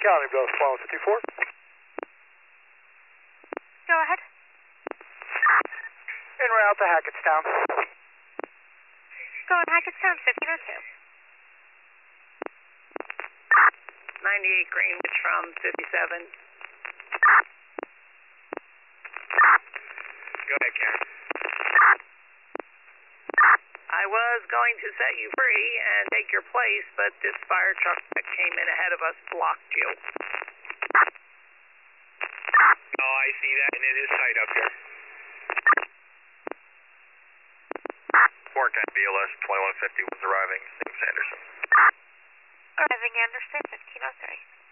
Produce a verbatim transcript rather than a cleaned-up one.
County, Bell Spawn fifty-four. Go ahead. En route to Hackettstown. Go on Hackettstown, fifteen oh two. ninety-eight Greenwich from fifty-seven. Go ahead, Karen. I was going to set you free and take your place, but this fire truck that came in ahead of us blocked you. Oh, I see that, and it is tight up here. four ten B L S twenty-one fifty was arriving, Sam Sanderson. Arriving Anderson, fifteen oh three.